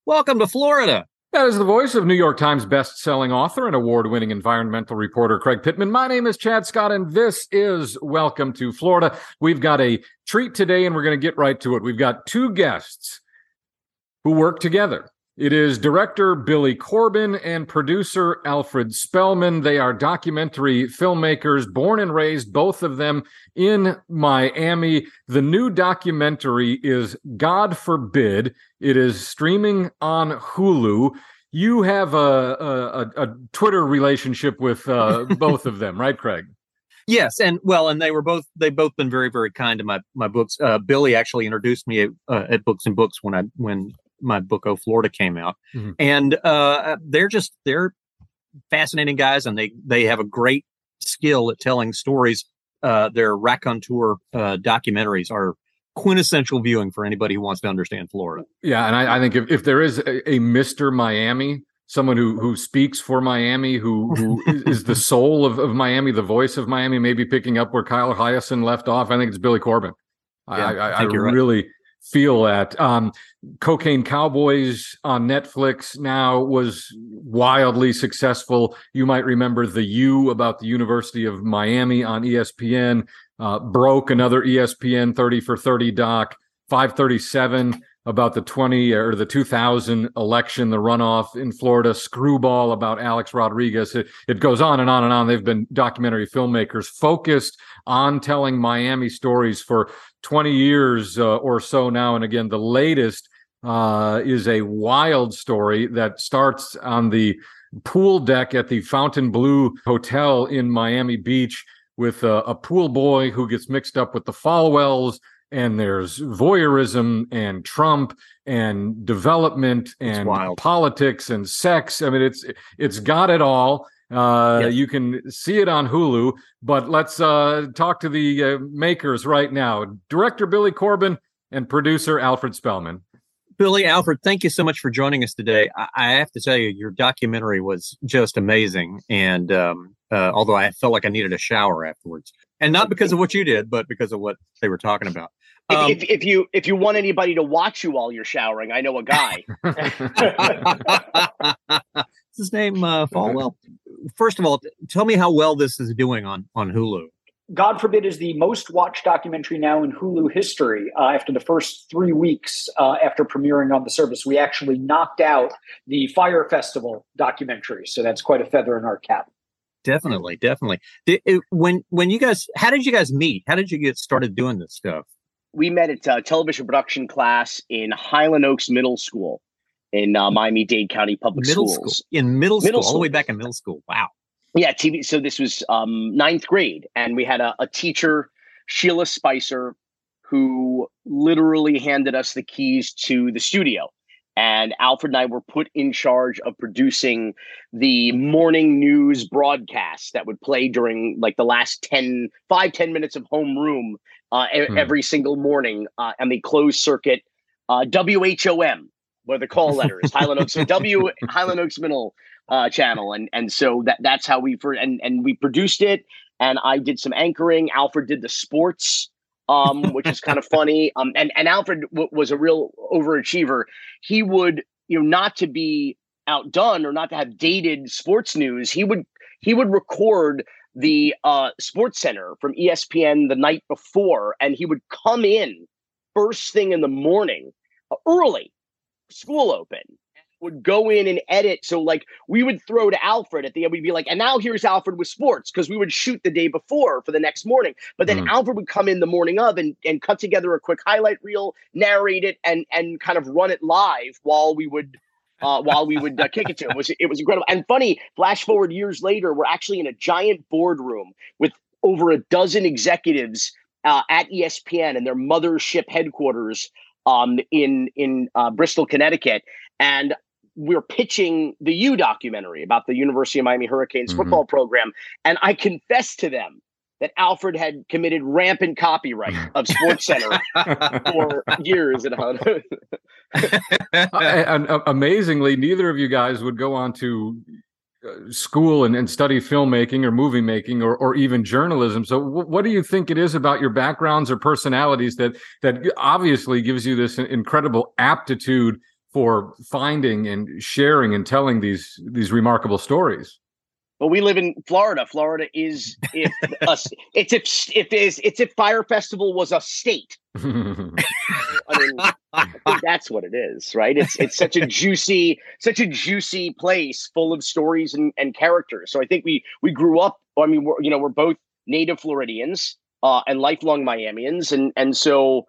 Welcome to Florida. That is the voice of New York Times best-selling author and award-winning environmental reporter Craig Pittman. My name is Chad Scott, and this is Welcome to Florida. We've got a treat today, and we're going to get right to it. We've got two guests who work together. It is director Billy Corben and producer Alfred Spellman. They are documentary filmmakers, born and raised, both of them in Miami. The new documentary is God Forbid. It is streaming on Hulu. You have a Twitter relationship with both of them, right, Craig? Yes, and they've both been very, very kind to my books. Billy actually introduced me at Books and Books when my book "Oh Florida" came out, and they're fascinating guys, and they have a great skill at telling stories. Their raconteur documentaries are quintessential viewing for anybody who wants to understand Florida. Yeah, and I think if there is a Mr. Miami, someone who speaks for Miami, who is the soul of Miami, the voice of Miami, maybe picking up where Kyle Hyacinth left off, I think it's Billy Corben. Yeah, I really feel that. Cocaine Cowboys on Netflix now was wildly successful. You might remember The U about the University of Miami on ESPN. Broke, another ESPN 30 for 30 doc. 537 about the 2000 election, the runoff in Florida. Screwball about Alex Rodriguez. It goes on and on and on. They've been documentary filmmakers focused on telling Miami stories for 20 years or so now. And again, the latest is a wild story that starts on the pool deck at the Fontainebleau Hotel in Miami Beach with a pool boy who gets mixed up with the Falwells. And there's voyeurism and Trump and development and politics and sex. I mean, it's got it all. Yes. You can see it on Hulu, but let's talk to the makers right now. Director Billy Corben and producer Alfred Spellman. Billy, Alfred, thank you so much for joining us today. I have to tell you, your documentary was just amazing. And although I felt like I needed a shower afterwards, and not because of what you did, but because of what they were talking about. If you want anybody to watch you while you're showering, I know a guy. Is his name Falwell? First of all, tell me how well this is doing on Hulu. God Forbid is the most watched documentary now in Hulu history. After the first 3 weeks after premiering on the service, we actually knocked out the Fyre Festival documentary. So that's quite a feather in our cap. Definitely. When you guys, how did you guys meet? How did you get started doing this stuff? We met at a television production class in Highland Oaks Middle School in Miami-Dade County Public Schools. Middle school, all the way back in middle school. Wow. Yeah, TV. So this was ninth grade, and we had a teacher, Sheila Spicer, who literally handed us the keys to the studio. And Alfred and I were put in charge of producing the morning news broadcast that would play during like the last 10 minutes of homeroom every single morning and the closed circuit WHOM, where the call letters, Highland Oaks, Highland Oaks Middle channel. And so that's how we produced it. And I did some anchoring. Alfred did the sports. Which is kind of funny. And Alfred was a real overachiever. He would, not to be outdone or not to have dated sports news, he would record the Sports Center from ESPN the night before, and he would come in first thing in the morning, early, school open, would go in and edit. So like we would throw to Alfred at the end, we'd be like, and now here's Alfred with sports, because we would shoot the day before for the next morning. But then Alfred would come in the morning of and cut together a quick highlight reel, narrate it, and kind of run it live while we would kick it to him. It was incredible. And funny, flash forward years later, we're actually in a giant boardroom with over a dozen executives at ESPN and their mothership headquarters in Bristol, Connecticut. And we're pitching the U documentary about the University of Miami Hurricanes football program. And I confessed to them that Alfred had committed rampant copyright of SportsCenter for years. And amazingly, neither of you guys would go on to school and study filmmaking or movie making or even journalism. So what do you think it is about your backgrounds or personalities that obviously gives you this incredible aptitude for finding and sharing and telling these remarkable stories. But we live in Florida. Florida is if Fire Festival was a state. I mean, I think that's what it is, right? It's such a juicy place full of stories and characters. So I think we grew up. I mean, we're both native Floridians and lifelong Miamians, and so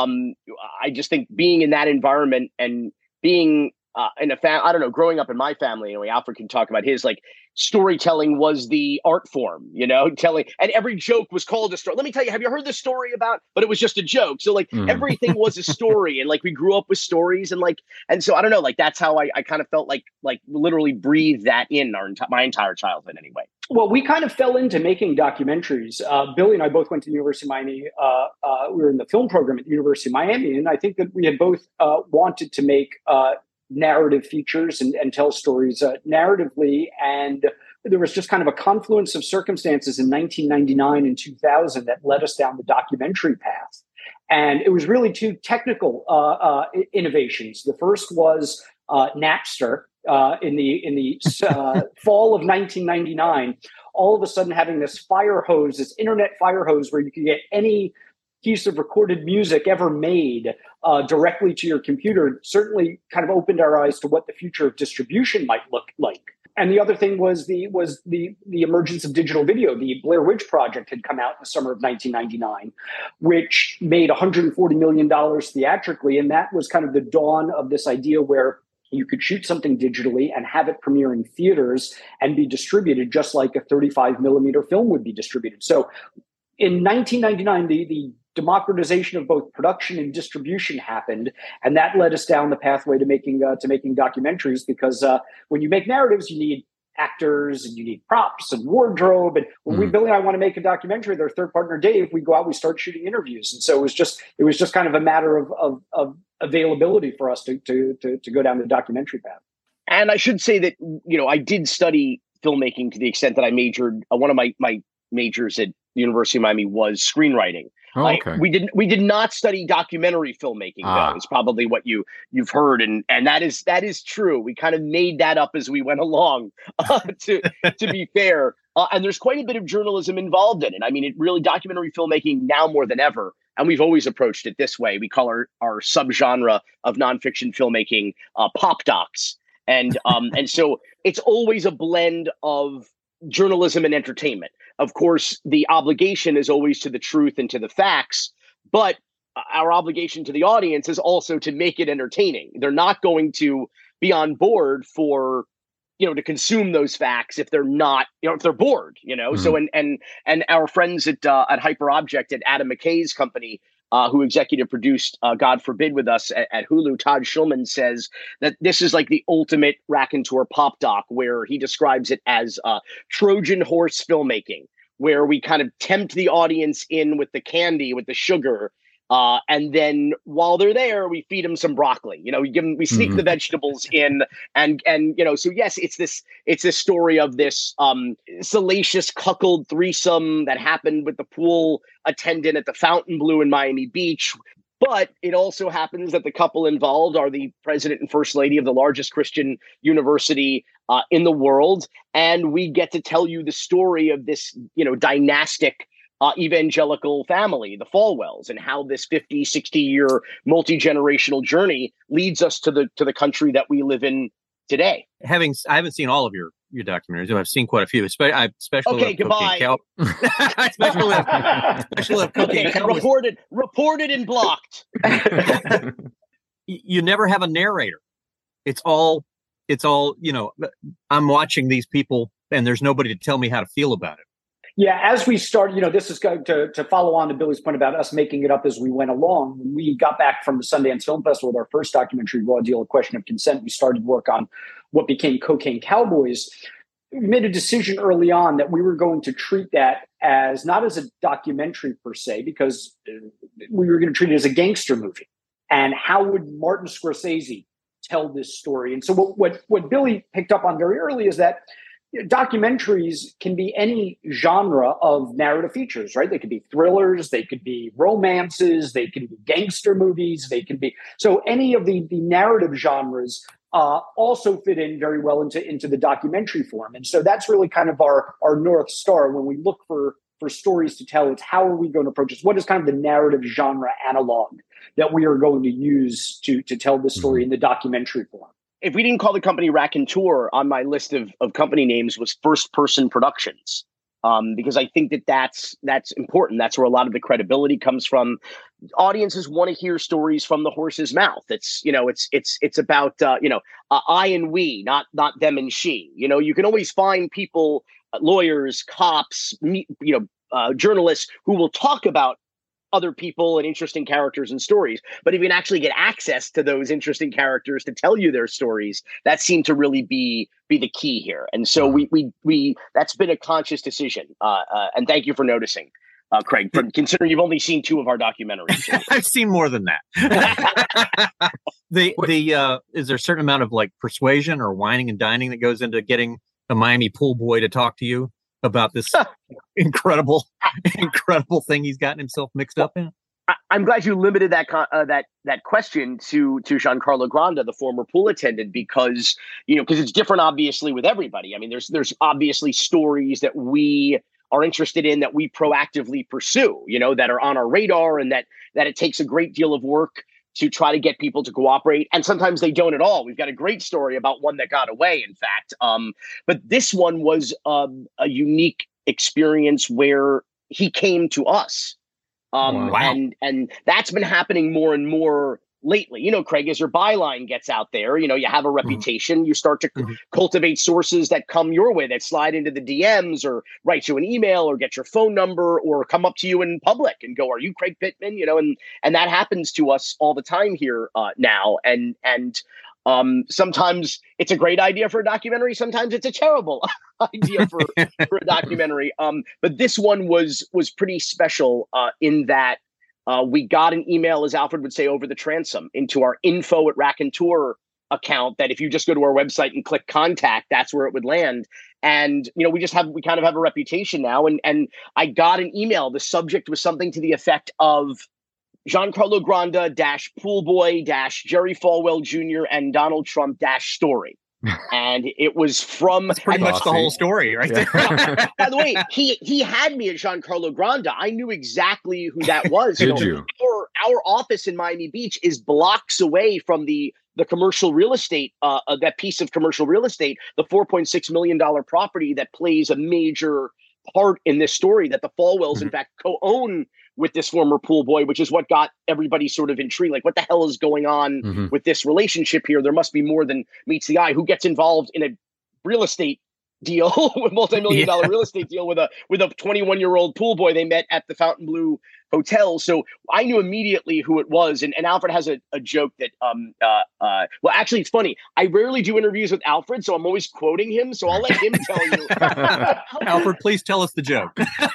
I just think being in that environment and being in I don't know, growing up in my family, anyway, Alfred can talk about his, like, storytelling was the art form, telling, and every joke was called a story. Let me tell you, have you heard the story about, but it was just a joke. So like everything was a story, and like we grew up with stories, and so I don't know, like that's how I kind of felt like literally breathed that in my entire childhood anyway. Well, we kind of fell into making documentaries. Billy and I both went to the University of Miami. We were in the film program at the University of Miami, and I think that we had both wanted to make narrative features and tell stories narratively. And there was just kind of a confluence of circumstances in 1999 and 2000 that led us down the documentary path. And it was really two technical innovations. The first was Napster in the fall of 1999. All of a sudden having this fire hose, this internet fire hose where you could get any piece of recorded music ever made directly to your computer, certainly kind of opened our eyes to what the future of distribution might look like. And the other thing was the emergence of digital video. The Blair Witch Project had come out in the summer of 1999, which made $140 million theatrically. And that was kind of the dawn of this idea where you could shoot something digitally and have it premiere in theaters and be distributed just like a 35 millimeter film would be distributed. So in 1999, the democratization of both production and distribution happened, and that led us down the pathway to making documentaries. Because when you make narratives, you need actors and you need props and wardrobe. And when Billy and I want to make a documentary, their third partner Dave, we go out, we start shooting interviews, and so it was just kind of a matter of availability for us to go down the documentary path. And I should say that I did study filmmaking to the extent that I majored. One of my majors at the University of Miami was screenwriting. Oh, okay. We did not study documentary filmmaking, though. It's probably what you've heard, and that is true. We kind of made that up as we went along. To be fair, and there's quite a bit of journalism involved in it. I mean, it really, documentary filmmaking now more than ever, and we've always approached it this way. We call our subgenre of nonfiction filmmaking pop docs, and so it's always a blend of journalism and entertainment. Of course, the obligation is always to the truth and to the facts, but our obligation to the audience is also to make it entertaining. They're not going to be on board for, to consume those facts if they're not, if they're bored, Mm-hmm. So, and our friends at Hyperobject, at Adam McKay's company, who executive produced God Forbid with us at Hulu, Todd Schulman, says that this is like the ultimate raconteur pop doc, where he describes it as Trojan horse filmmaking, where we kind of tempt the audience in with the candy, with the sugar, and then while they're there, we feed them some broccoli. We sneak the vegetables in, and so yes, it's this story of this salacious cuckold threesome that happened with the pool attendant at the Fontainebleau in Miami Beach. But it also happens that the couple involved are the president and first lady of the largest Christian university in the world, and we get to tell you the story of this, dynastic evangelical family, the Falwells, and how this 50, 60-year multi-generational journey leads us to the country that we live in today. I haven't seen all of your documentaries. I've seen quite a few. Especially okay, goodbye. Especially love Cocaine Cowboys. Reported and blocked. You never have a narrator. It's all. I'm watching these people, and there's nobody to tell me how to feel about it. Yeah, as we start, this is going to follow on to Billy's point about us making it up as we went along. When we got back from the Sundance Film Festival with our first documentary, Raw Deal, A Question of Consent, we started work on what became Cocaine Cowboys. We made a decision early on that we were going to treat that as not as a documentary per se, because we were going to treat it as a gangster movie. And how would Martin Scorsese tell this story? And so what Billy picked up on very early is that documentaries can be any genre of narrative features, right? They could be thrillers, they could be romances, they can be gangster movies, they can be so any of the narrative genres also fit in very well into the documentary form. And so that's really kind of our North Star when we look for stories to tell. It's how are we going to approach this? What is kind of the narrative genre analog that we are going to use to tell this story in the documentary form? If we didn't call the company Raconteur, on my list of company names was First Person Productions, because I think that's important. That's where a lot of the credibility comes from. Audiences want to hear stories from the horse's mouth. It's about I and we, not them and she. You can always find people, lawyers, cops, journalists who will talk about other people and interesting characters and stories. But if you can actually get access to those interesting characters to tell you their stories, that seemed to really be the key here. And so we that's been a conscious decision. And thank you for noticing, Craig, considering you've only seen 2 of our documentaries. I've seen more than that. Is there a certain amount of like persuasion or whining and dining that goes into getting a Miami pool boy to talk to you about this incredible thing he's gotten himself mixed up in? I'm glad you limited that question to Giancarlo Granda, the former pool attendant, because it's different, obviously, with everybody. I mean, there's obviously stories that we are interested in that we proactively pursue, that are on our radar, and that it takes a great deal of work to try to get people to cooperate. And sometimes they don't at all. We've got a great story about one that got away, in fact. But this one was a unique experience where he came to us. Wow. And that's been happening more and more lately. Craig, as your byline gets out there, you have a reputation, you start to cultivate sources that come your way, that slide into the DMs or write you an email or get your phone number or come up to you in public and go, "Are you Craig Pittman?" And that happens to us all the time here now. And sometimes it's a great idea for a documentary. Sometimes it's a terrible idea for a documentary. But this one was pretty special in that we got an email, as Alfred would say, over the transom into our info@Raconteur account, that if you just go to our website and click contact, that's where it would land. And, we kind of have a reputation now. And I got an email. The subject was something to the effect of Giancarlo Granda -poolboy -Jerry Falwell Jr. and Donald Trump -story. And it was from pretty much the whole story, right? Yeah. By the way, he had me at Giancarlo Granda. I knew exactly who that was. Did you? Our office in Miami Beach is blocks away from the commercial real estate, that piece of commercial real estate, the $4.6 million property that plays a major part in this story that the Falwells, in fact, co-own with this former pool boy, which is what got everybody sort of intrigued. Like, what the hell is going on with this relationship here? There must be more than meets the eye. Who gets involved in a real estate deal, with multi-million-dollar real estate deal with a 21-year-old pool boy they met at the Fontainebleau Hotel? So I knew immediately who it was. And Alfred has a joke that, well, actually, it's funny. I rarely do interviews with Alfred, so I'm always quoting him. So I'll let him tell you. Alfred, please tell us the joke.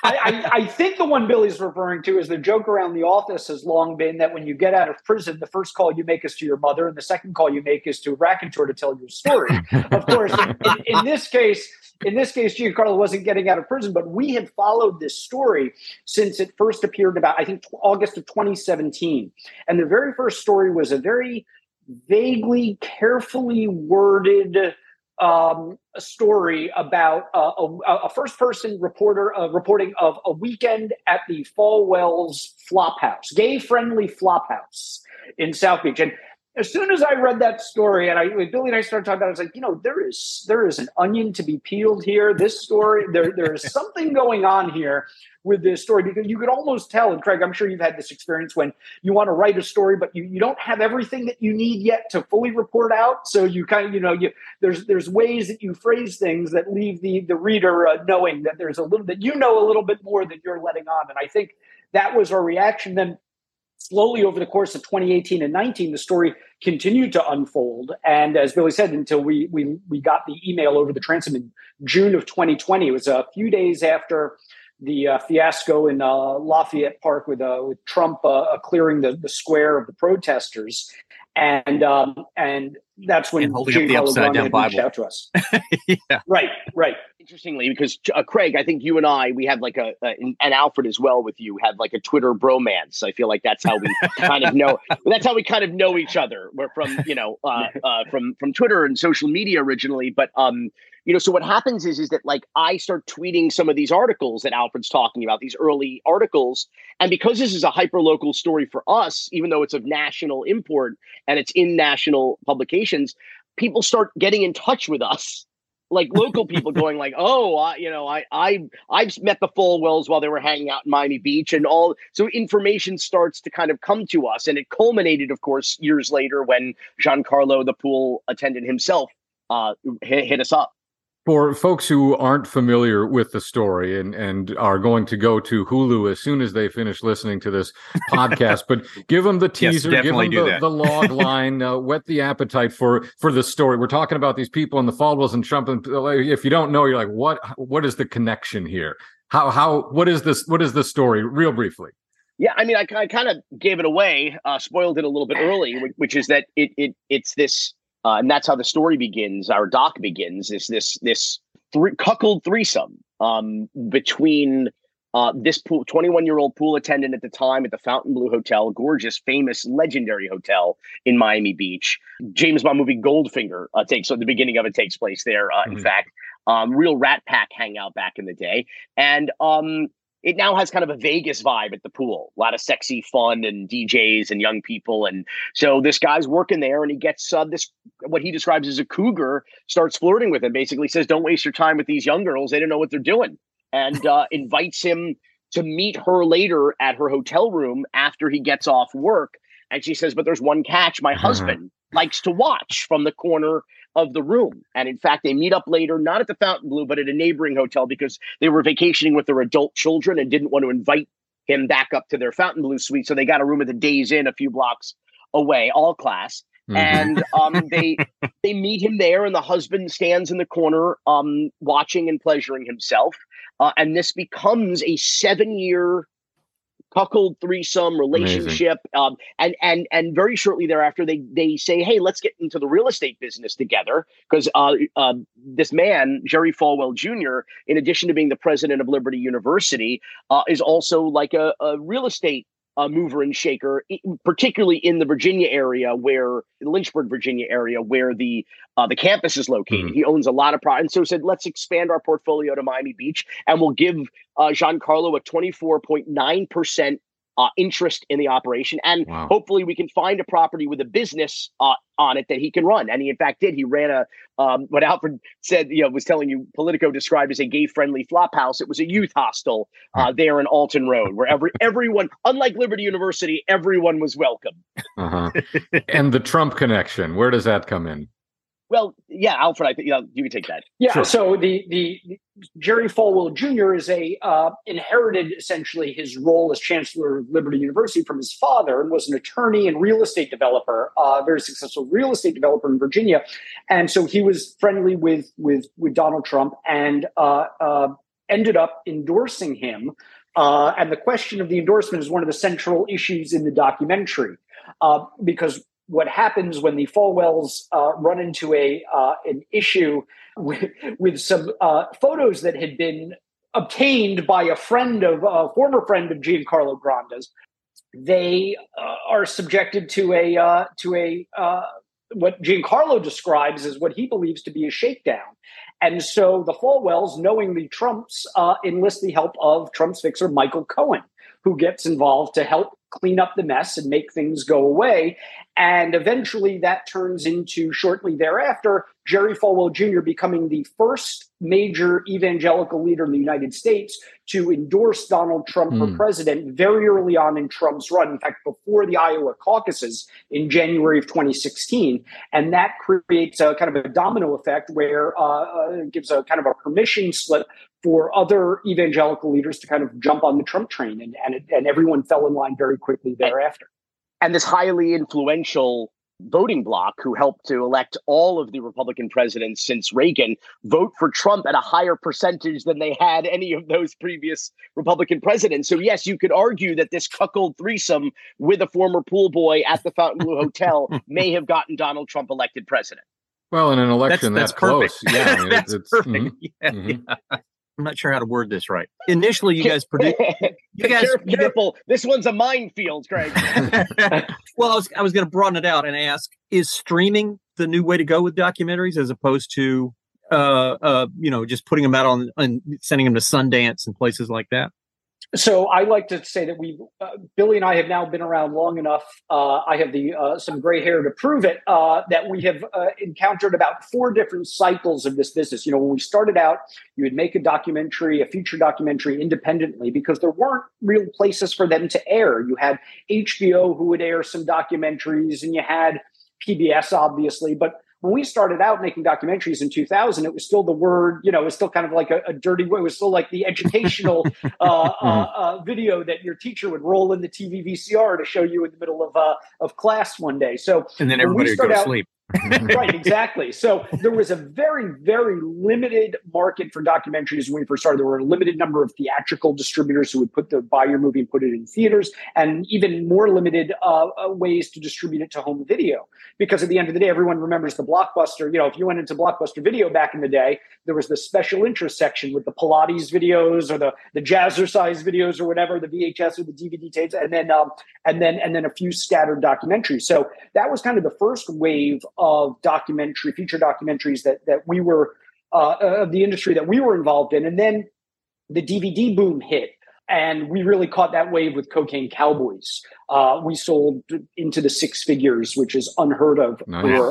I think the one Billy's referring to is the joke around the office has long been that when you get out of prison, the first call you make is to your mother, and the second call you make is to a Raconteur to tell your story. Of course, in this case, Giancarlo wasn't getting out of prison, but we had followed this story since it first appeared about, I think, August of 2017. And the very first story was a very vaguely, carefully worded story about a first-person reporter reporting of a weekend at the Falwells Flophouse, gay-friendly Flophouse in South Beach. And as soon as I read that story, and Billy and I started talking about it, I was like, there is an onion to be peeled here. This story, there is something going on here with this story, because you could almost tell. And Craig, I'm sure you've had this experience when you want to write a story, but you don't have everything that you need yet to fully report out. So you kind of, there's ways that you phrase things that leave the reader knowing that there's a little bit more than you're letting on. And I think that was our reaction. Then slowly over the course of 2018 and 19, the story continued to unfold. And as Billy said, until we got the email over the transom in June of 2020, it was a few days after the fiasco in Lafayette Park with Trump clearing the square of the protesters. And that's when holding up the upside down Bible reached out to us. Yeah. Right. Interestingly, because Craig, I think you and I, we have like and Alfred as well with you, have like a Twitter bromance. I feel like that's how we kind of know. That's how we kind of know each other. We're from, from Twitter and social media originally. But, so what happens is that like I start tweeting some of these articles that Alfred's talking about, these early articles. And because this is a hyper-local story for us, even though it's of national import and it's in national publications, people start getting in touch with us. Like local people going like, I've met the Falwells while they were hanging out in Miami Beach and all. So information starts to kind of come to us. And it culminated, of course, years later when Giancarlo, the pool attendant himself, hit us up. For folks who aren't familiar with the story and are going to go to Hulu as soon as they finish listening to this podcast, but give them the teaser, give them the log line, whet the appetite for the story. We're talking about these people and the Falwells and Trump. And if you don't know, you're like, what is the connection here? What is this? What is the story? Real briefly. Yeah, I mean, I kind of gave it away, spoiled it a little bit early, which is that it's this. And that's how the story begins. Our doc begins. Is this cuckold threesome between this 21-year-old pool attendant at the time at the Fontainebleau Hotel, gorgeous, famous, legendary hotel in Miami Beach. James Bond movie Goldfinger the beginning of it takes place there. In fact, real Rat Pack hangout back in the day, and it now has kind of a Vegas vibe at the pool. A lot of sexy fun and DJs and young people. And so this guy's working there and he gets what he describes as a cougar, starts flirting with him, basically says, don't waste your time with these young girls. They don't know what they're doing. And invites him to meet her later at her hotel room after he gets off work. And she says, but there's one catch. My husband likes to watch from the corner of the room. And in fact, they meet up later, not at the Fontainebleau, but at a neighboring hotel because they were vacationing with their adult children and didn't want to invite him back up to their Fontainebleau suite. So they got a room at the Days Inn a few blocks away, all class. And they meet him there and the husband stands in the corner watching and pleasuring himself. And this becomes a 7-year cuckold threesome relationship. And very shortly thereafter, they say, hey, let's get into the real estate business together. Because this man, Jerry Falwell Jr., in addition to being the president of Liberty University, is also like a real estate mover and shaker, particularly in the Virginia area Lynchburg, Virginia area, where the campus is located. He owns a lot of property. And so said, let's expand our portfolio to Miami Beach and we'll give Giancarlo a 24.9% interest in the operation. And hopefully we can find a property with a business on it that he can run. And he, in fact, did. He ran what Alfred said, was telling you, Politico described as a gay-friendly flop house. It was a youth hostel there in Alton Road, where everyone, unlike Liberty University, everyone was welcome. And the Trump connection, where does that come in? Well, yeah, Alfred, I think you can take that. Yeah. Sure. So the Jerry Falwell Jr. is inherited essentially his role as Chancellor of Liberty University from his father, and was an attorney and real estate developer, very successful real estate developer in Virginia. And so he was friendly with Donald Trump and ended up endorsing him. And the question of the endorsement is one of the central issues in the documentary, because what happens when the Falwells run into an issue with some photos that had been obtained by a former friend of Giancarlo Granda's. They are subjected to what Giancarlo describes as what he believes to be a shakedown. And so the Falwells, knowing the Trumps, enlist the help of Trump's fixer, Michael Cohen, who gets involved to help clean up the mess and make things go away. And eventually that turns into, shortly thereafter, Jerry Falwell Jr. becoming the first major evangelical leader in the United States to endorse Donald Trump for president very early on in Trump's run. In fact, before the Iowa caucuses in January of 2016. And that creates a kind of a domino effect where it gives a kind of a permission slip for other evangelical leaders to kind of jump on the Trump train. And everyone fell in line very quickly thereafter. And this highly influential voting bloc, who helped to elect all of the Republican presidents since Reagan, vote for Trump at a higher percentage than they had any of those previous Republican presidents. So yes, you could argue that this cuckold threesome with a former pool boy at the Fontainebleau Hotel may have gotten Donald Trump elected president. Well, in an election that's that close, perfect. yeah, I mean, That's perfect. mhm, Yeah, mhm. yeah. I'm not sure how to word this right. Initially, you guys produced. Careful. This one's a minefield, Craig. Well, I was going to broaden it out and ask: is streaming the new way to go with documentaries, as opposed to just putting them out on and sending them to Sundance and places like that? So I like to say that Billy and I have now been around long enough. I have some gray hair to prove it, that we have encountered about 4 different cycles of this business. You know, when we started out, you would make a feature documentary independently because there weren't real places for them to air. You had HBO who would air some documentaries, and you had PBS, obviously, but when we started out making documentaries in 2000, it was still the word, it was still kind of like a dirty way. It was still like the educational video that your teacher would roll in the TV VCR to show you in the middle of class one day. So, and then everybody would go to sleep. Right, exactly. So there was a very, very limited market for documentaries when we first started. There were a limited number of theatrical distributors who would buy your movie and put it in theaters, and even more limited ways to distribute it to home video. Because at the end of the day, everyone remembers the Blockbuster. You know, if you went into Blockbuster Video back in the day, there was the special interest section with the Pilates videos or the Jazzercise videos or whatever, the VHS or the DVD tapes, and then a few scattered documentaries. So that was kind of the first wave of feature documentaries that we were of the industry that we were involved in. And then the DVD boom hit, and we really caught that wave with Cocaine Cowboys. We sold into the 6 figures, which is unheard of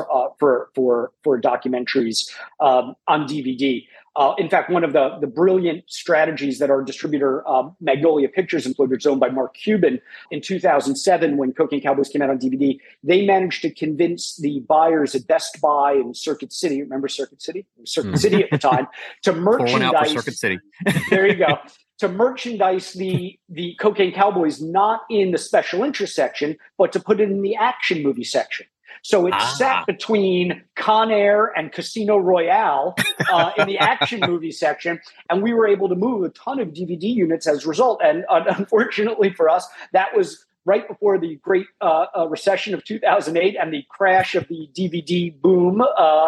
for documentaries on DVD. In fact, one of the brilliant strategies that our distributor Magnolia Pictures employed, which is owned by Mark Cuban, in 2007, when Cocaine Cowboys came out on DVD, they managed to convince the buyers at Best Buy and Circuit City. Remember Circuit City? It was Circuit City at the time, to merchandise. Circuit City. There you go. To merchandise the Cocaine Cowboys not in the special interest section, but to put it in the action movie section. So it sat between Con Air and Casino Royale in the action movie section, and we were able to move a ton of DVD units as a result. And unfortunately for us, that was right before the great recession of 2008 and the crash of the DVD boom.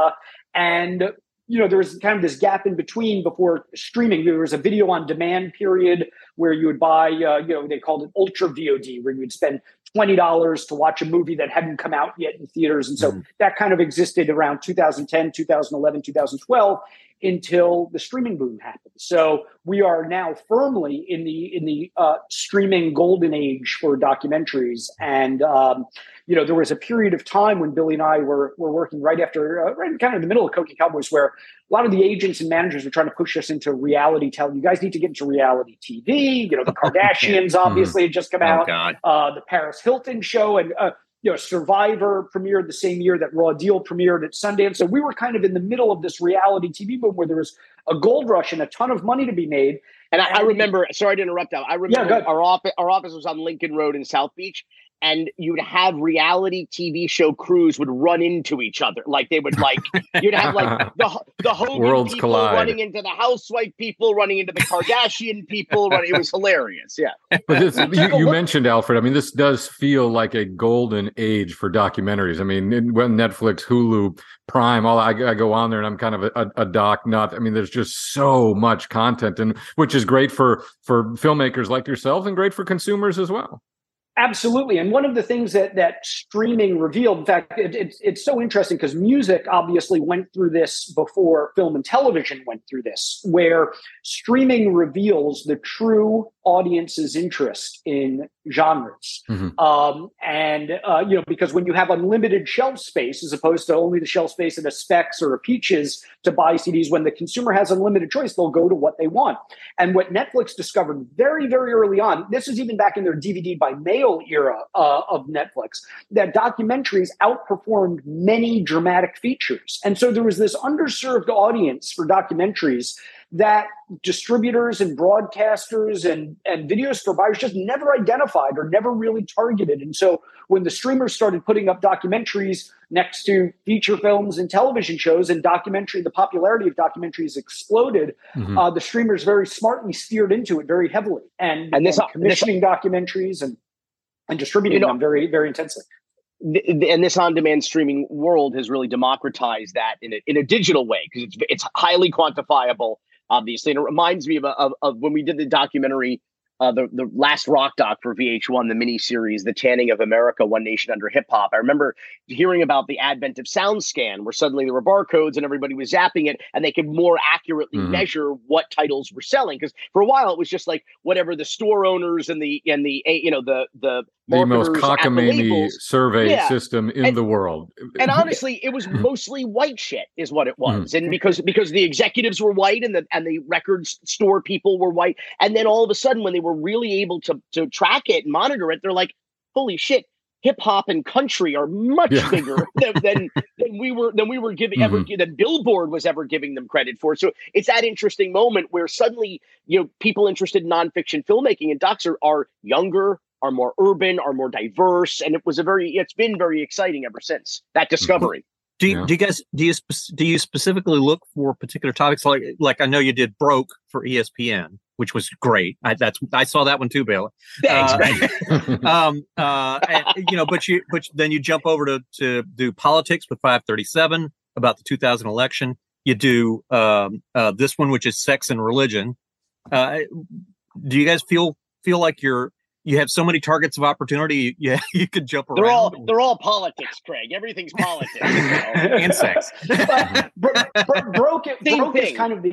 And there was kind of this gap in between before streaming. There was a video on demand period where you would buy, they called it Ultra VOD, where you would spend $20 to watch a movie that hadn't come out yet in theaters. And so that kind of existed around 2010, 2011, 2012 until the streaming boom happened. So we are now firmly in the streaming golden age for documentaries. And, there was a period of time when Billy and I were working right after, right kind of in the middle of Cocaine Cowboys, where a lot of the agents and managers were trying to push us into reality television. You guys need to get into reality TV. The Kardashians obviously had just come out. The Paris Hilton show and Survivor premiered the same year that Raw Deal premiered at Sundance. So we were kind of in the middle of this reality TV boom where there was a gold rush and a ton of money to be made. And I remember, sorry to interrupt, Al. I remember our office was on Lincoln Road in South Beach, and you would have reality TV show crews would run into each other. Like they would you'd have the Hogan Worlds people collide. running into the housewife people, running into the Kardashian people. It was hilarious. Yeah. But you mentioned, Alfred, I mean, this does feel like a golden age for documentaries. I mean, when Netflix, Hulu, Prime, I go on there and I'm kind of a doc nut. I mean, there's just so much content, and which is great for filmmakers like yourself and great for consumers as well. Absolutely. And one of the things that streaming revealed, in fact, it's so interesting because music obviously went through this before film and television went through this, where streaming reveals the true audience's interest in genres. Because when you have unlimited shelf space, as opposed to only the shelf space at a Specs or a Peaches to buy CDs, when the consumer has unlimited choice, they'll go to what they want. And what Netflix discovered very, very early on, this is even back in their DVD by mail era of Netflix, that documentaries outperformed many dramatic features. And so there was this underserved audience for documentaries that distributors and broadcasters and video store buyers just never identified or never really targeted. And so when the streamers started putting up documentaries next to feature films and television shows, and the popularity of documentaries exploded, the streamers very smartly steered into it very heavily and commissioning documentaries and distributing them very, very intensely. and this on-demand streaming world has really democratized that in a digital way, because it's highly quantifiable, obviously. And it reminds me of when we did the documentary, the last rock doc for VH1, the miniseries, The Tanning of America, One Nation Under Hip Hop. I remember hearing about the advent of SoundScan, where suddenly there were barcodes and everybody was zapping it, and they could more accurately measure what titles were selling. Because for a while it was just like whatever the store owners and the most cockamamie survey system in the world. And honestly, it was mostly white shit is what it was. And because the executives were white and the record store people were white. And then all of a sudden, when they were really able to track it and monitor it, they're like, holy shit, hip hop and country are much bigger than we were giving than Billboard was ever giving them credit for. So it's that interesting moment where suddenly, people interested in nonfiction filmmaking and docs are younger, are more urban, are more diverse, and it's been very exciting ever since that discovery. Do you specifically look for particular topics? Like I know you did Broke for ESPN, which was great. I saw that one too, Bailey. Thanks, but then you jump over to do politics with 537 about the 2000 election. You do this one, which is sex and religion. Do you guys feel like you have so many targets of opportunity? You could jump around. They're all politics, Craig. Everything's politics. And sex. Broke is kind of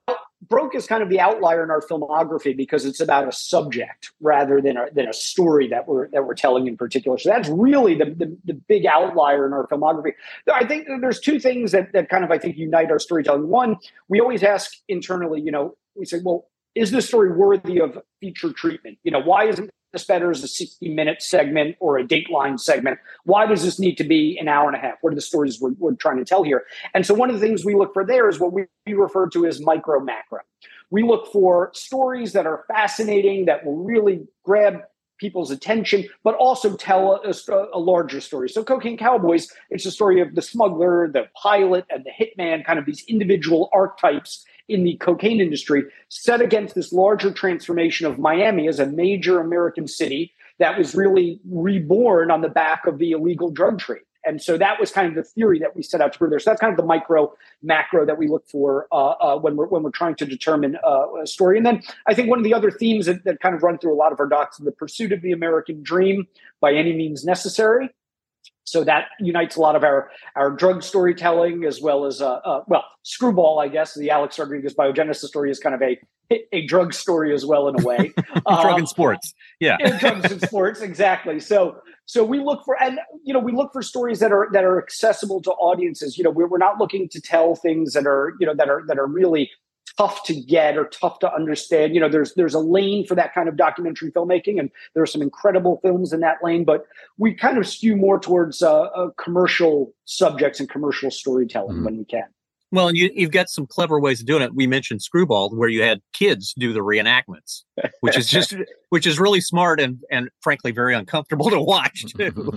the outlier in our filmography because it's about a subject rather than a story that we're telling in particular. So that's really the big outlier in our filmography. I think there's two things that kind of, I think, unite our storytelling. One, we always ask internally, we say, well, is this story worthy of feature treatment? Why isn't this better as a 60-minute segment or a Dateline segment? Why does this need to be an hour and a half? What are the stories we're trying to tell here? And so one of the things we look for there is what we refer to as micro-macro. We look for stories that are fascinating, that will really grab people's attention, but also tell a larger story. So Cocaine Cowboys, it's a story of the smuggler, the pilot, and the hitman, kind of these individual archetypes in the cocaine industry, set against this larger transformation of Miami as a major American city that was really reborn on the back of the illegal drug trade. And so that was kind of the theory that we set out to prove there. So that's kind of the micro macro that we look for when we're trying to determine a story. And then I think one of the other themes that kind of run through a lot of our docs is the pursuit of the American dream by any means necessary. So that unites a lot of our drug storytelling, as well as Screwball, I guess. The Alex Rodriguez Biogenesis story is kind of a drug story as well, in a way. Drug and sports, yeah. Drugs and sports, exactly. So we look for stories that are accessible to audiences. We're not looking to tell things that are really tough to get or tough to understand. There's a lane for that kind of documentary filmmaking, and there are some incredible films in that lane, but we kind of skew more towards commercial subjects and commercial storytelling when we can. Well, and you've got some clever ways of doing it. We mentioned Screwball, where you had kids do the reenactments, which is really smart and frankly very uncomfortable to watch too.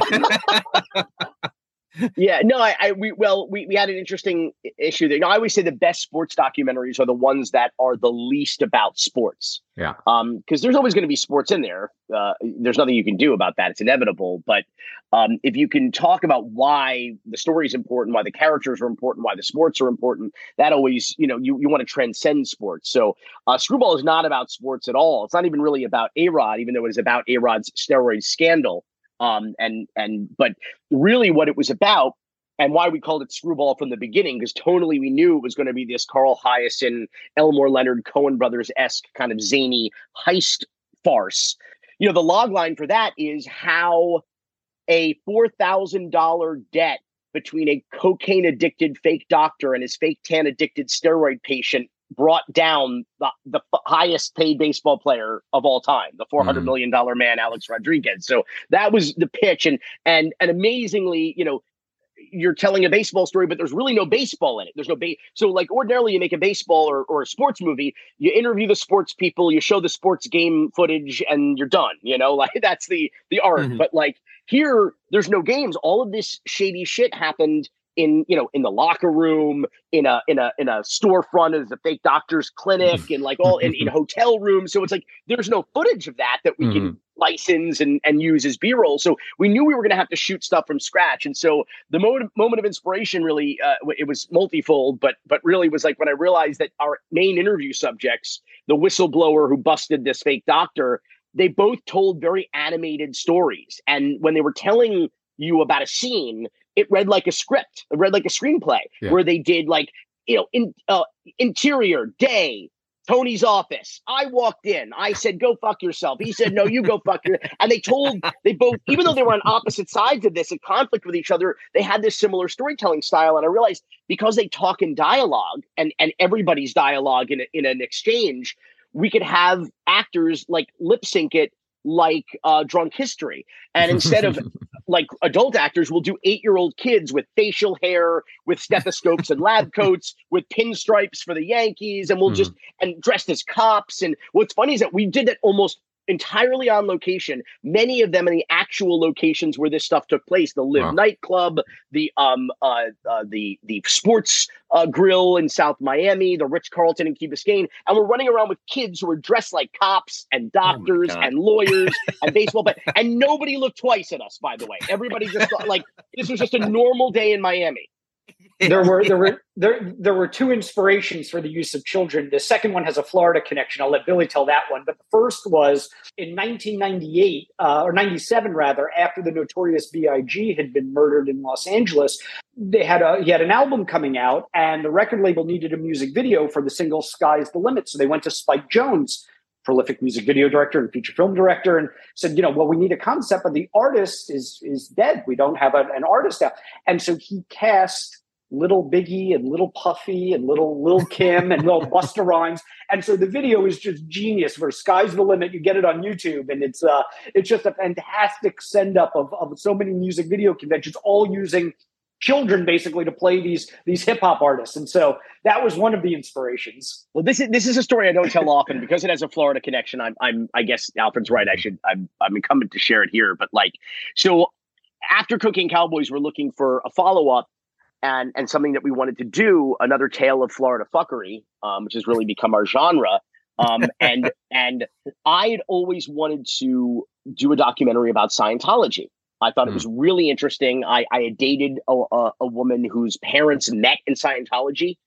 Yeah, no, we had an interesting issue there. I always say the best sports documentaries are the ones that are the least about sports. Yeah. Because there's always going to be sports in there. There's nothing you can do about that. It's inevitable. But if you can talk about why the story is important, why the characters are important, why the sports are important, that always, you want to transcend sports. So Screwball is not about sports at all. It's not even really about A-Rod, even though it is about A-Rod's steroid scandal. But really what it was about, and why we called it Screwball from the beginning, because tonally we knew it was going to be this Carl Hiaasen, Elmore Leonard, Coen Brothers-esque kind of zany heist farce. The log line for that is how a $4,000 debt between a cocaine addicted fake doctor and his fake tan addicted steroid patient brought down the highest paid baseball player of all time, the $400 million man, Alex Rodriguez. So that was the pitch. And amazingly, you're telling a baseball story, but there's really no baseball in it. There's no so like ordinarily you make a baseball or a sports movie, you interview the sports people, you show the sports game footage, and you're done. Like that's the art. Mm-hmm. But like here, there's no games. All of this shady shit happened in the locker room, in a storefront as a fake doctor's clinic, and like all in hotel rooms. So it's like there's no footage of that we can license and use as B-roll. So we knew we were going to have to shoot stuff from scratch. And so the moment of inspiration really, it was multifold, but really was like when I realized that our main interview subjects, the whistleblower who busted this fake doctor, they both told very animated stories. And when they were telling you about a scene, it read like a script, it read like a screenplay, where they did like, interior day, Tony's office. I walked in. I said, go fuck yourself. He said, no, you go fuck your. And they both, even though they were on opposite sides of this in conflict with each other, they had this similar storytelling style. And I realized because they talk in dialogue and everybody's dialogue in an exchange, we could have actors like lip sync it like Drunk History. And instead of like adult actors, we'll do 8-year-old kids with facial hair, with stethoscopes and lab coats, with pinstripes for the Yankees, and we'll just and dressed as cops. And what's funny is that we did that almost entirely on location, many of them in the actual locations where this stuff took place, the Live nightclub, the sports grill in South Miami, the Ritz-Carlton in Key Biscayne. And we're running around with kids who are dressed like cops and doctors and lawyers and baseball, and nobody looked twice at us, by the way. Everybody just thought like this was just a normal day in Miami. There were two inspirations for the use of children. The second one has a Florida connection. I'll let Billy tell that one. But the first was in 1998 or 97 rather, after the Notorious B.I.G. had been murdered in Los Angeles. He had an album coming out, and the record label needed a music video for the single "Sky's the Limit." So they went to Spike Jonze, prolific music video director and feature film director, and said, well, we need a concept, but the artist is dead. We don't have an artist out. And so he cast Little Biggie and Little Puffy and Little Kim and Little Busta Rhymes. And so the video is just genius for "Sky's the Limit." You get it on YouTube, and it's just a fantastic send up of so many music video conventions, all using children basically to play these hip hop artists. And so that was one of the inspirations. Well, this is a story I don't tell often because it has a Florida connection. I guess Alfred's right. I'm incumbent to share it here. But so after Cocaine Cowboys, we're looking for a follow-up and something that we wanted to do, another tale of Florida fuckery, which has really become our genre. And I had always wanted to do a documentary about Scientology. I thought it was really interesting. I had dated a woman whose parents met in Scientology,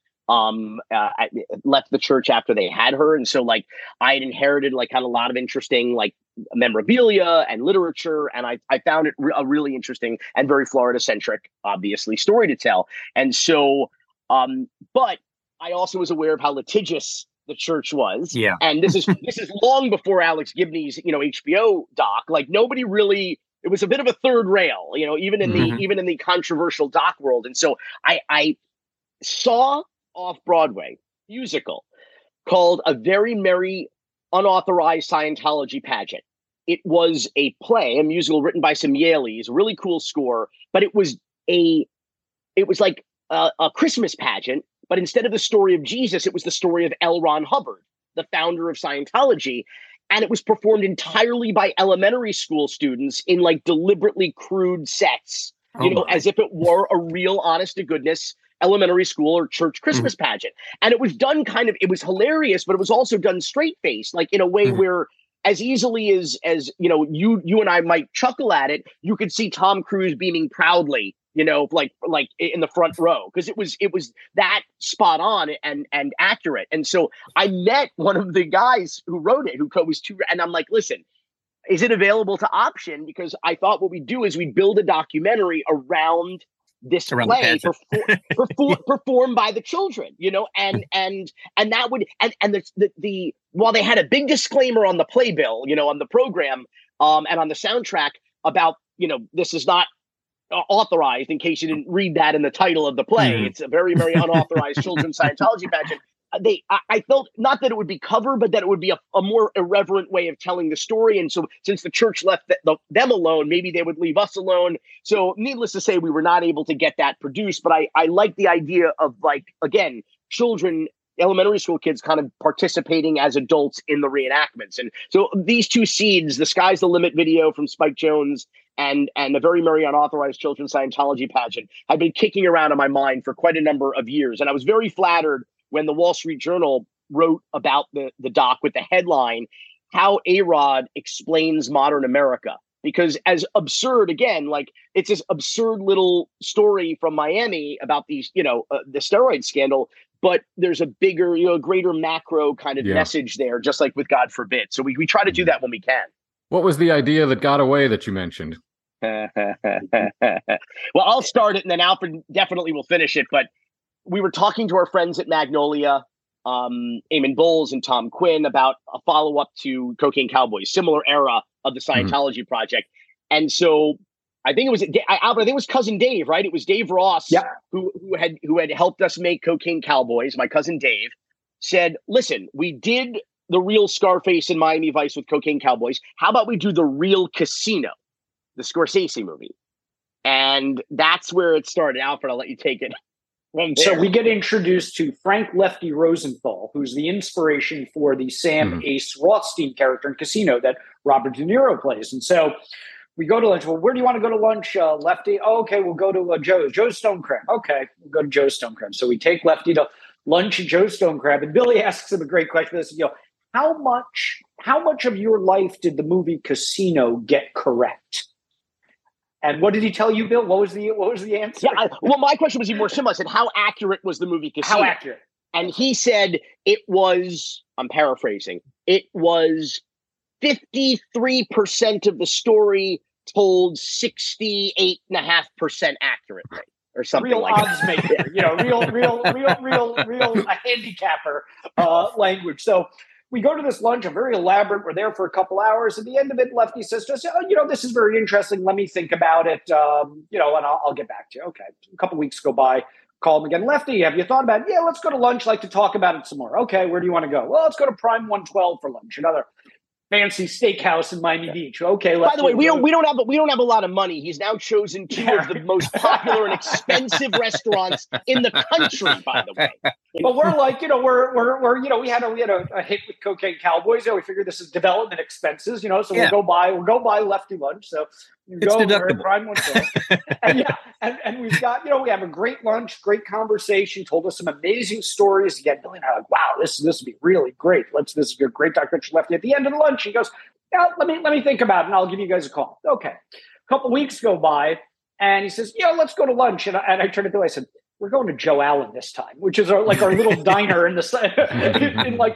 left the church after they had her. And so I had inherited kind of a lot of interesting memorabilia and literature. And I found it a really interesting and very Florida centric, obviously, story to tell. And so, but I also was aware of how litigious the church was. Yeah. And this is long before Alex Gibney's, HBO doc. Nobody really, it was a bit of a third rail, even in the controversial doc world. And so I saw off-Broadway musical called A Very Merry Unauthorized Scientology Pageant. It was a play, a musical written by some Yaleys, a really cool score, but it was like a Christmas pageant, but instead of the story of Jesus, it was the story of L. Ron Hubbard, the founder of Scientology. And it was performed entirely by elementary school students in deliberately crude sets, as if it were a real honest to goodness elementary school or church Christmas pageant. And it was done it was hilarious, but it was also done straight faced, in a way where as easily as you and I might chuckle at it, you could see Tom Cruise beaming proudly, in the front row, because it was that spot on and accurate. And so I met one of the guys who wrote it, who was and I'm like, listen, is it available to option? Because I thought what we'd do is we'd build a documentary around play performed by the children, and that would and the while they had a big disclaimer on the playbill, on the program, and on the soundtrack about this is not authorized, in case you didn't read that in the title of the play. It's a very, very unauthorized children's Scientology pageant. I felt not that it would be cover, but that it would be a more irreverent way of telling the story. And so since the church left them alone, maybe they would leave us alone. So needless to say, we were not able to get that produced. But I like the idea of again, children, elementary school kids kind of participating as adults in the reenactments. And so these two seeds, the Sky's the Limit video from Spike Jonze and A Very Merry Unauthorized Children's Scientology Pageant, had been kicking around in my mind for quite a number of years. And I was very flattered when the Wall Street Journal wrote about the doc with the headline, how A-Rod explains modern America. Because as absurd, again, like it's this absurd little story from Miami about these, the steroid scandal, but there's a bigger, greater macro kind of message there, just like with God Forbid. So we try to do that when we can. What was the idea that got away that you mentioned? Well, I'll start it and then Alfred definitely will finish it. But we were talking to our friends at Magnolia, Eamon Bowles and Tom Quinn, about a follow-up to Cocaine Cowboys, similar era of the Scientology project. And so I think it was Albert, I think it was cousin Dave, right? It was Dave Ross who had helped us make Cocaine Cowboys. My cousin Dave said, listen, we did the real Scarface in Miami Vice with Cocaine Cowboys. How about we do the real Casino, the Scorsese movie? And that's where it started. Alfred, I'll let you take it. So we get introduced to Frank Lefty Rosenthal, who's the inspiration for the Sam Ace Rothstein character in Casino that Robert De Niro plays. And so we go to lunch. Well, where do you want to go to lunch, Lefty? Oh, okay, we'll go to Joe's Stone Crab. Okay, we'll go to Joe's Stone Crab. So we take Lefty to lunch at Joe's Stone Crab. And Billy asks him a great question. He says, how much of your life did the movie Casino get correct? And what did he tell you, Bill? What was the answer? Yeah, well, my question was even more simple. I said, how accurate was the movie Casino? How accurate? And he said it was, I'm paraphrasing, it was 53% of the story told 68.5% accurately, or something real like odds that. Real handicapper language. So we go to this lunch, a very elaborate. We're there for a couple hours. At the end of it, Lefty says to us, this is very interesting. Let me think about it, and I'll get back to you. Okay. A couple weeks go by. Call him again. Lefty, have you thought about it? Yeah, let's go to lunch. Like to talk about it some more. Okay, where do you want to go? Well, let's go to Prime 112 for lunch. Another fancy steakhouse in Miami Beach. Okay. By the way, we don't have a lot of money. He's now chosen two of the most popular and expensive restaurants in the country. By the way, but we're like, we had a hit with Cocaine Cowboys. We figured this is development expenses, so we'll go buy Lefty lunch. So you it's go deductible. Prime 112. and we've got, we have a great lunch, great conversation, told us some amazing stories. Again, Billy and I are like, wow, this would be really great. This is a great documentary. Lefty. At the end of the lunch, he goes, let me think about it, and I'll give you guys a call. Okay. A couple weeks go by, and he says, let's go to lunch. And I turned to Billy, I said, we're going to Joe Allen this time, which is our little diner in in like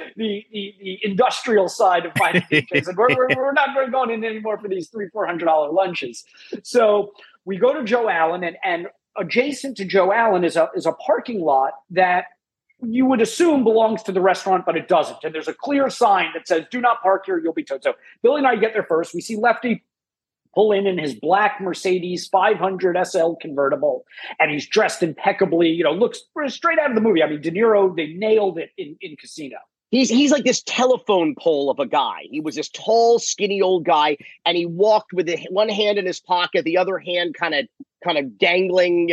the industrial side of Miami Beach. I said, we're not going in anymore for these $300-400 lunches. So we go to Joe Allen, and adjacent to Joe Allen is a parking lot that you would assume belongs to the restaurant, but it doesn't. And there's a clear sign that says, do not park here, you'll be towed. So Billy and I get there first. We see Lefty pull in his black Mercedes 500 SL convertible, and he's dressed impeccably, looks straight out of the movie. I mean, De Niro, they nailed it in Casino. He's like this telephone pole of a guy. He was this tall, skinny old guy, and he walked with one hand in his pocket, the other hand kind of dangling,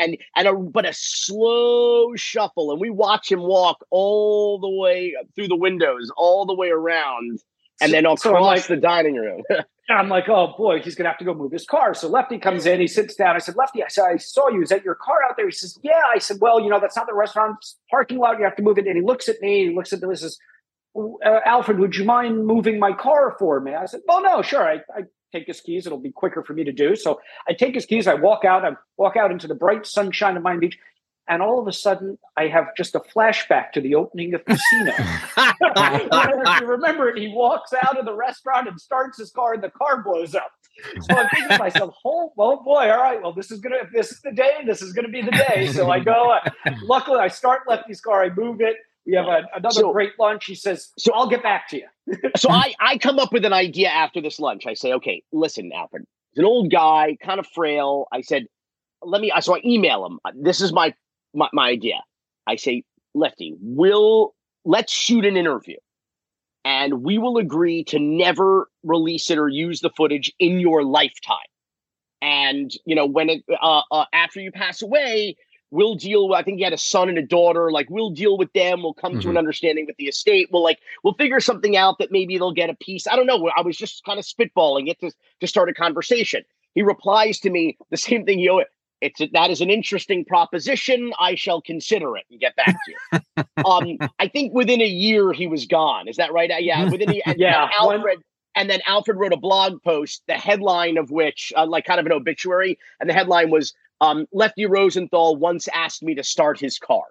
but a slow shuffle. And we watch him walk all the way through the windows, all the way around, and then across the dining room. I'm like, oh boy, he's gonna have to go move his car. So Lefty comes in, he sits down. I said, Lefty, I saw you. Is that your car out there? He says, yeah. I said, well, that's not the restaurant's parking lot. You have to move it. And he looks at me. He looks at me. He says, Alfred, would you mind moving my car for me? I said, well, no, sure. I take his keys. It'll be quicker for me to do. So I take his keys. I walk out into the bright sunshine of Miami Beach. And all of a sudden, I have just a flashback to the opening of Casino. If you remember it, he walks out of the restaurant and starts his car, and the car blows up. So I'm thinking to myself, oh boy, all right, well, if this is the day, this is going to be the day. So I go, luckily, I start Lefty's car, I move it. We have another great lunch. He says, so I'll get back to you. So I come up with an idea after this lunch. I say, okay, listen, Alfred, he's an old guy, kind of frail. I said, so I email him. This is my idea. I say, Lefty, let's shoot an interview, and we will agree to never release it or use the footage in your lifetime. And when it after you pass away, we'll deal with, I think you had a son and a daughter, like we'll deal with them. We'll come to an understanding with the estate. We'll figure something out that maybe they'll get a piece. I don't know. I was just kind of spitballing it to start a conversation. He replies to me the same thing. that is an interesting proposition. I shall consider it and get back to you. I think within a year he was gone. Is that right? Yeah, within and then Alfred wrote a blog post, the headline of which, like kind of an obituary, and the headline was, Lefty Rosenthal once asked me to start his car.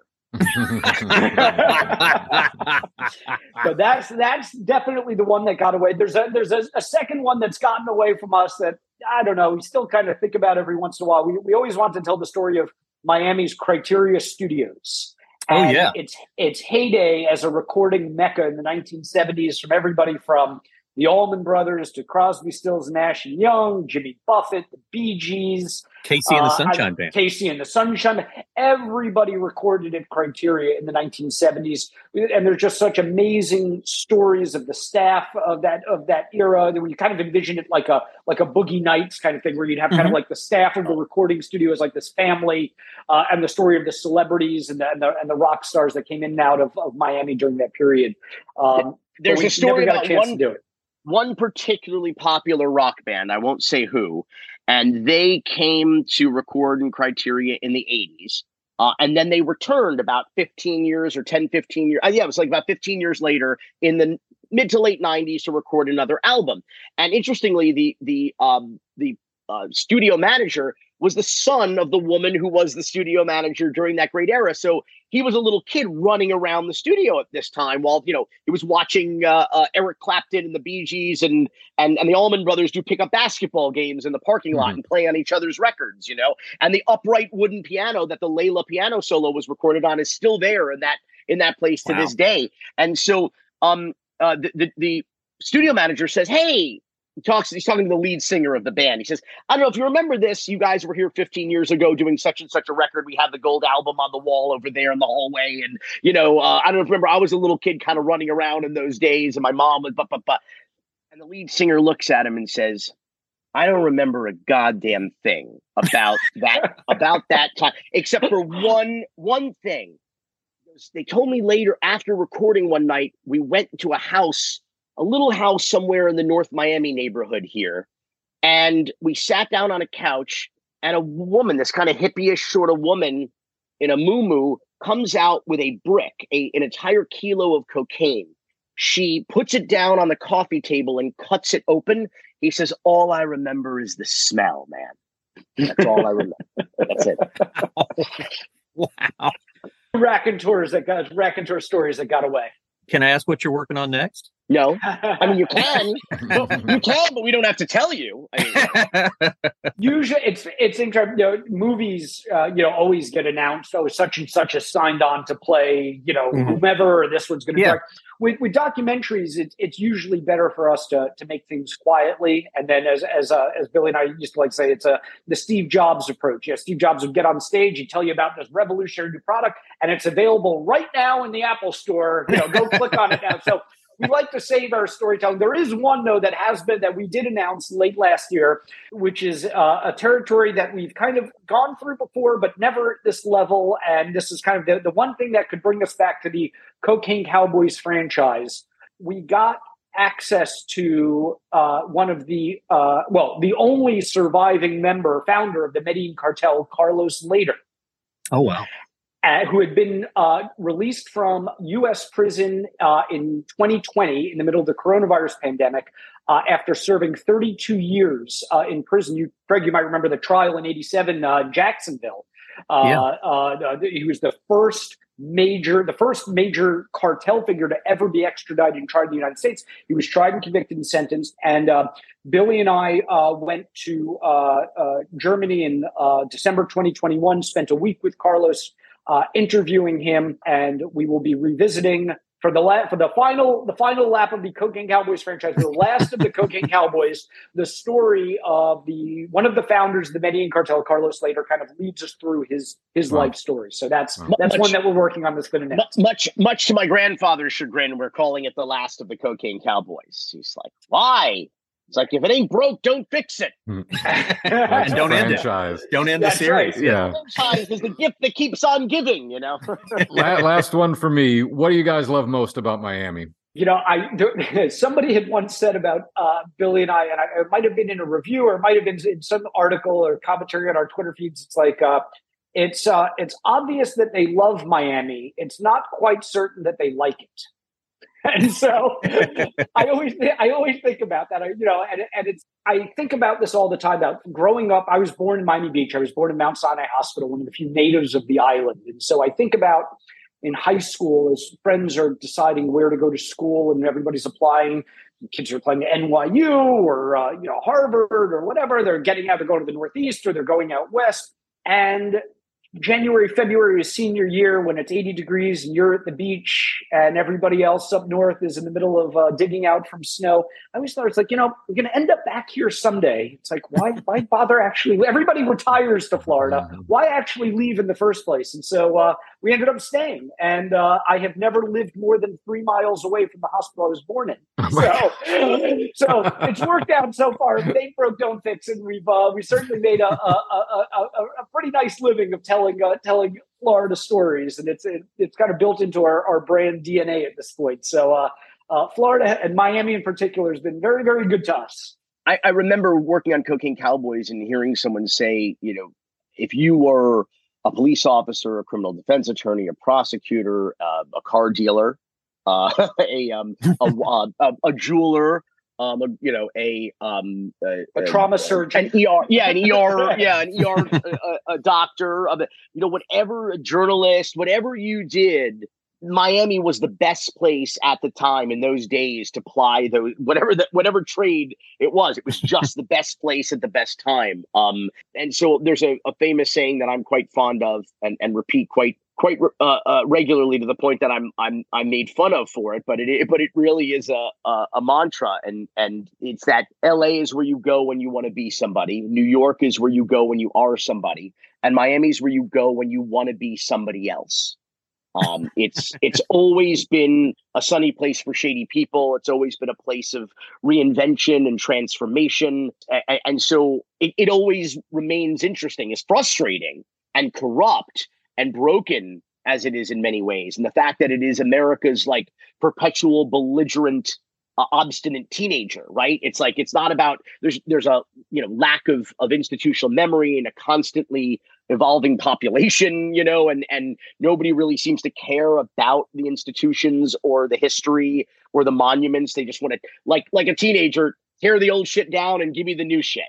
So that's definitely the one that got away. There's a second one that's gotten away from us that, I don't know, we still kind of think about every once in a while. We always want to tell the story of Miami's Criteria Studios. And its heyday as a recording mecca in the 1970s, from everybody from the Allman Brothers to Crosby, Stills, Nash and Young, Jimmy Buffett, the Bee Gees, Casey and the Sunshine Band. Casey and the Sunshine Band. Everybody recorded at Criteria in the 1970s, and there's just such amazing stories of the staff of that era. That you kind of envision it like a Boogie Nights kind of thing, where you'd have kind of like the staff of the recording studio as like this family, and the story of the celebrities and the rock stars that came in and out of Miami during that period. There's a story about one particularly popular rock band, I won't say who, and they came to record in Criteria in the 80s. And then they returned about 15 years or 10, 15 years. It was like about 15 years later in the mid to late 90s to record another album. And interestingly, the studio manager was the son of the woman who was the studio manager during that great era. So he was a little kid running around the studio at this time while, he was watching Eric Clapton and the Bee Gees and the Allman Brothers do pickup basketball games in the parking lot and play on each other's records, and the upright wooden piano that the Layla piano solo was recorded on is still there in that place to this day. And so the studio manager says, hey, he's talking to the lead singer of the band. He says, I don't know if you remember this. You guys were here 15 years ago doing such and such a record. We have the gold album on the wall over there in the hallway. And, I don't know if you remember, I was a little kid kind of running around in those days. And my mom was, And the lead singer looks at him and says, I don't remember a goddamn thing about that time, except for one thing. They told me later, after recording one night, we went to a little house somewhere in the North Miami neighborhood here. And we sat down on a couch, and a woman, this kind of hippie-ish sort of woman in a muumuu, comes out with a brick, an entire kilo of cocaine. She puts it down on the coffee table and cuts it open. He says, all I remember is the smell, man. That's all I remember. That's it. Wow. Raconteur stories that got away. Can I ask what you're working on next? No, I mean, you can, but we don't have to tell you. Usually it's interesting. Movies, always get announced. Oh, such and such is signed on to play, whomever, or this one's going to be. With documentaries, it's usually better for us to make things quietly. And then as Billy and I used to like say, it's the Steve Jobs approach. Yeah, Steve Jobs would get on stage, he'd tell you about this revolutionary new product, and it's available right now in the Apple Store. Go click on it now. So we like to save our storytelling. There is one, though, that we did announce late last year, which is a territory that we've kind of gone through before, but never at this level. And this is kind of the one thing that could bring us back to the Cocaine Cowboys franchise. We got access to one of the only surviving founder of the Medellin cartel, Carlos Lader. Oh, wow. Who had been released from U.S. prison in 2020 in the middle of the coronavirus pandemic after serving 32 years in prison. Greg, you might remember the trial in 87, Jacksonville. He was the first major cartel figure to ever be extradited and tried in the United States. He was tried and convicted and sentenced. And Billy and I went to Germany in December 2021, spent a week with Carlos, interviewing him, and we will be revisiting for the final lap of the Cocaine Cowboys franchise, the last of the Cocaine Cowboys. The story of one of the founders of the Medellin cartel, Carlos Lader, kind of leads us through his life story. So that's one that we're working on. That's going to next. Much to my grandfather's chagrin, we're calling it the last of the Cocaine Cowboys. He's like, why? It's like, if it ain't broke, don't fix it. And don't end it. Don't end the series. Right. Yeah. Franchise is the gift that keeps on giving, Last one for me. What do you guys love most about Miami? Somebody had once said about Billy and I, it might have been in a review or it might have been in some article or commentary on our Twitter feeds. It's like, it's obvious that they love Miami. It's not quite certain that they like it. And so I always think about that, I think about this all the time about growing up. I was born in Miami Beach. I was born in Mount Sinai Hospital, one of the few natives of the island. And so I think about in high school as friends are deciding where to go to school and everybody's applying. Kids are applying to NYU or Harvard or whatever. They're getting out to go to the Northeast or they're going out west. And January, February is senior year when it's 80 degrees and you're at the beach and everybody else up north is in the middle of digging out from snow. I always thought it's like, we're going to end up back here someday. It's like, why bother actually? Everybody retires to Florida. Why actually leave in the first place? And so we ended up staying. And I have never lived more than 3 miles away from the hospital I was born in. So it's worked out so far. If it ain't broke, don't fix. And we certainly made a pretty nice living of telling Florida stories, and it's kind of built into our brand DNA at this point. So Florida and Miami in particular has been very, very good to us. I remember working on Cocaine Cowboys and hearing someone say, if you were a police officer, a criminal defense attorney, a prosecutor, a car dealer, a jeweler, a trauma surgeon, a doctor, whatever, a journalist, whatever you did, Miami was the best place at the time in those days to ply those whatever trade it was. It was just the best place at the best time. And so there's a famous saying that I'm quite fond of and repeat quite regularly, to the point that I'm made fun of for it, but it really is a mantra, and it's that LA is where you go when you want to be somebody, New York is where you go when you are somebody, and Miami is where you go when you want to be somebody else. It's always been a sunny place for shady people. It's always been a place of reinvention and transformation, and so it always remains interesting, as frustrating and corrupt and broken as it is in many ways. And the fact that it is America's like perpetual belligerent, obstinate teenager, right? It's like, it's not about, there's a, lack of institutional memory and a constantly evolving population, and nobody really seems to care about the institutions or the history or the monuments. They just want to, like a teenager, tear the old shit down and give me the new shit,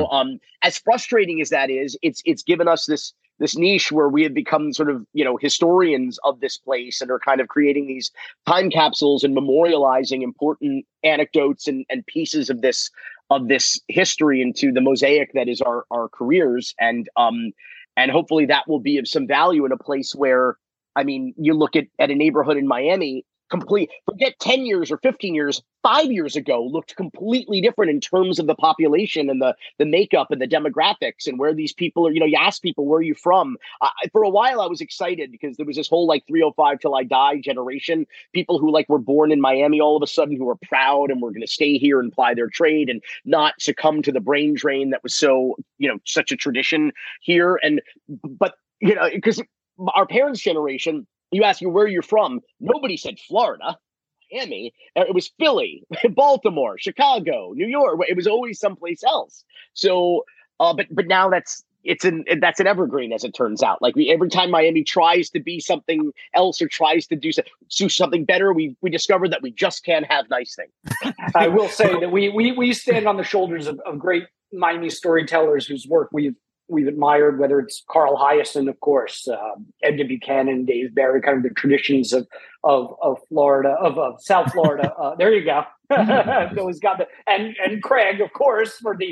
As frustrating as that is, it's given us this niche where we have become sort of, historians of this place and are kind of creating these time capsules and memorializing important anecdotes and pieces of this history into the mosaic that is our careers. And hopefully that will be of some value in a place where, you look at a neighborhood in Miami, forget 10 years or 15 years, 5 years ago looked completely different in terms of the population and the makeup and the demographics and where these people are. You ask people, where are you from? For a while, I was excited because there was this whole 305 till I die generation, people who were born in Miami all of a sudden, who were proud and were going to stay here and ply their trade and not succumb to the brain drain that was so, such a tradition here. But because our parents' generation, you ask you where you're from, nobody said Florida, Miami. It was Philly, Baltimore, Chicago, New York. It was always someplace else. So, but now that's an evergreen, as it turns out. Every time Miami tries to be something else or tries to do something better, we discover that we just can't have nice things. I will say that we stand on the shoulders of great Miami storytellers whose work we've admired, whether it's Carl Hiaasen, of course, Edna Buchanan, Dave Barry, kind of the traditions of Florida, of South Florida. There you go. Those got and Craig, of course, for the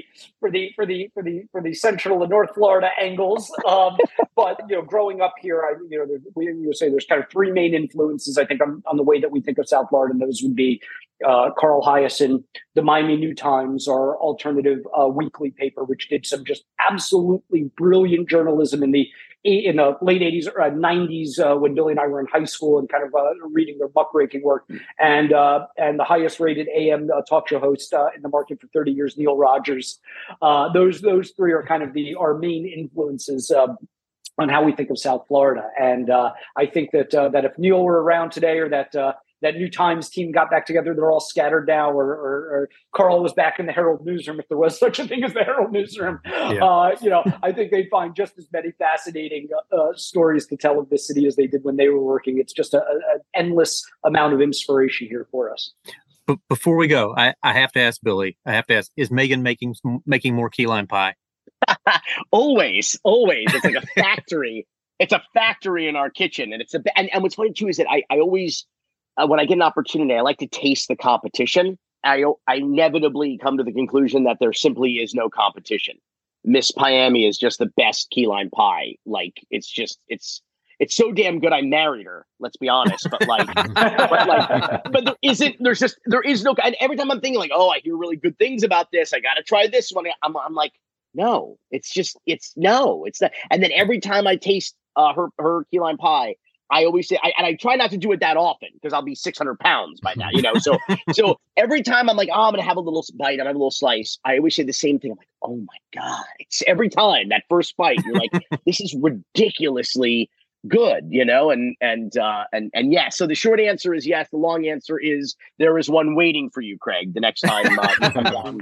Central and North Florida angles. But growing up here, you say there's kind of 3 main influences, I think, on the way that we think of South Florida, and those would be Carl Hiaasen, the Miami New Times, our alternative weekly paper, which did some just absolutely brilliant journalism in the late 80s or 90s when Billy and I were in high school and kind of reading their muckraking work, and the highest rated AM talk show host in the market for 30 years, Neil Rogers. Those 3 are kind of our main influences on how we think of South Florida. And I think that if Neil were around today, or that that New Times team got back together. They're all scattered now, or Carl was back in the Herald newsroom, if there was such a thing as the Herald newsroom. Yeah. I think they'd find just as many fascinating stories to tell of this city as they did when they were working. It's just an endless amount of inspiration here for us. But before we go, I have to ask Billy. Is Megan making more key lime pie? Always. It's like a factory. It's a factory in our kitchen, and and what's funny too is that I always, when I get an opportunity, I like to taste the competition. I inevitably come to the conclusion that there simply is no competition. Miss Piami is just the best key lime pie. Like it's so damn good. I married her. Let's be honest, but there is no. And every time I'm thinking like, oh, I hear really good things about this. I got to try this one. I'm like, no, it's not. And then every time I taste her key lime pie, I always say, and I try not to do it that often because I'll be 600 pounds by now, So every time I'm like, oh, I'm going to have a little bite, and have a little slice, I always say the same thing. I'm like, oh my God. It's every time that first bite, you're like, this is ridiculously good, and yeah. So the short answer is yes. The long answer is there is one waiting for you, Craig, the next time you come down.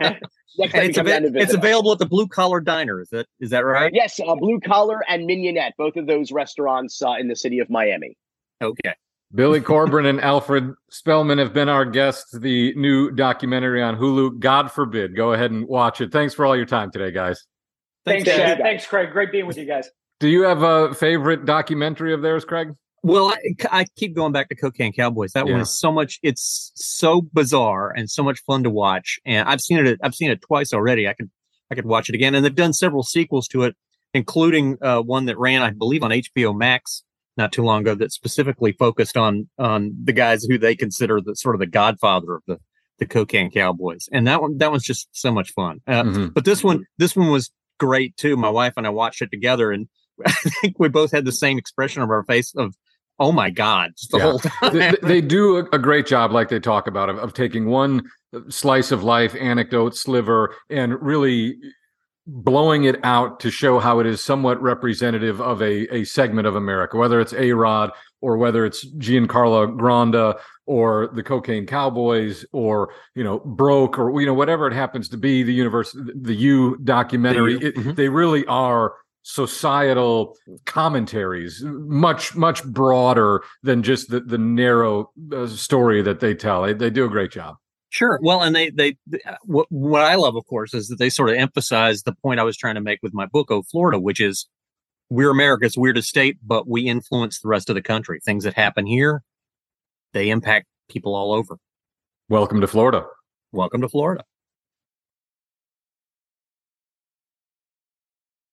It's available at the Blue Collar Diner. Is that right? Yes, Blue Collar and Mignonette, both of those restaurants in the city of Miami. Okay. Billy Corben and Alfred Spellman have been our guests. The new documentary on Hulu, God Forbid. Go ahead and watch it. Thanks for all your time today, guys. Thanks, Chad. Thanks, Craig. Great being with you guys. Do you have a favorite documentary of theirs, Craig? Well, I keep going back to Cocaine Cowboys. That one is so much. It's so bizarre and so much fun to watch. And I've seen it twice already. I could watch it again. And they've done several sequels to it, including one that ran, I believe, on HBO Max not too long ago, that specifically focused on the guys who they consider the sort of the godfather of the Cocaine Cowboys. And that one's just so much fun. But this one was great too. My wife and I watched it together, and I think we both had the same expression on our face of, oh my God, just the whole time. They do a great job, like they talk about, of taking one slice of life, anecdote, sliver, and really blowing it out to show how it is somewhat representative of a segment of America, whether it's A-Rod or whether it's Giancarlo Granda or the Cocaine Cowboys or, Broke or, whatever it happens to be, the U documentary. They really are societal commentaries, much, much broader than just the narrow story that they tell. They do a great job. Sure. Well, and what I love, of course, is that they sort of emphasize the point I was trying to make with my book, Oh, Florida, which is we're America's weirdest state, but we influence the rest of the country. Things that happen here, they impact people all over. Welcome to Florida. Welcome to Florida.